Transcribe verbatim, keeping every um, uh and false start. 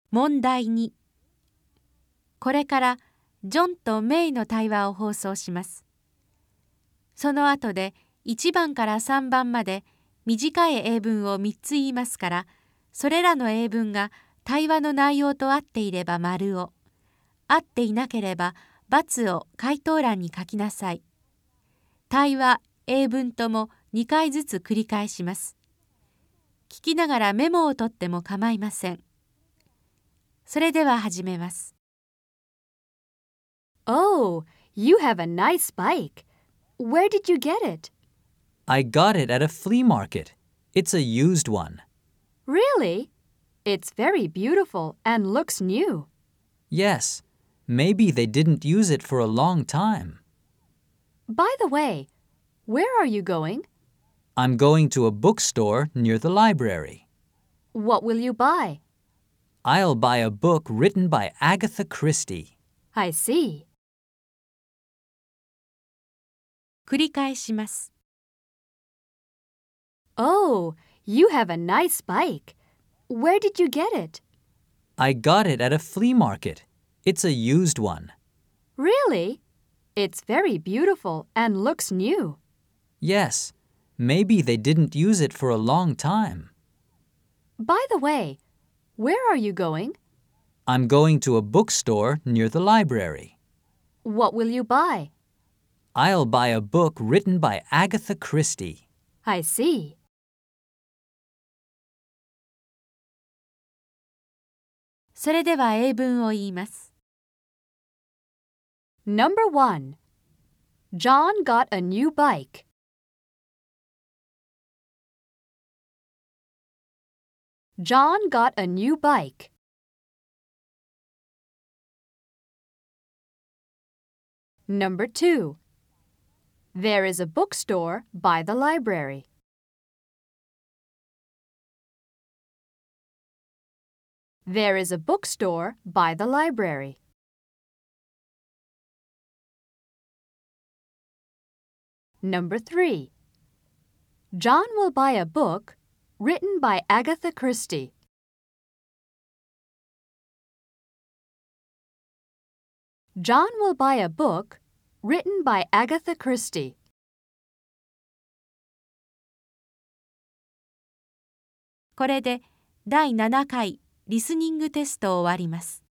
問題に、これからジョンとメイの対話を放送します。その後でいちばんからさんばんまで短い英文をみっつ言いますから、それらの英文が対話の内容と合っていれば丸を、合っていなければ×を回答欄に書きなさい。対話、英文ともにかいずつ繰り返します。聞きながらメモを取っても構いません。それでは始めます。 Oh, you have a nice bike. Where did you get it? I got it at a flea market. It's a used one. Really? It's very beautiful and looks new. Yes, maybe they didn't use it for a long time. By the way, where are you going? I'm going to a bookstore near the library. What will you buy? I'll buy a book written by Agatha Christie. I see. 繰り返します。 Oh, you have a nice bike. Where did you get it? I got it at a flea market. It's a used one. Really? It's very beautiful and looks new. Yes, maybe they didn't use it for a long time. By the way, where are you going? I'm going to a bookstore near the library. What will you buy? I'll buy a book written by Agatha Christie. I see. それでは英文を言います。 Number one. John got a new bike. John got a new bike. Number two. There is a bookstore by the library. There is a bookstore by the library. Number three. John will buy a book written by Agatha Christie. John will buy a book written by Agatha Christie. これでだいななかいリスニングテストを終わります。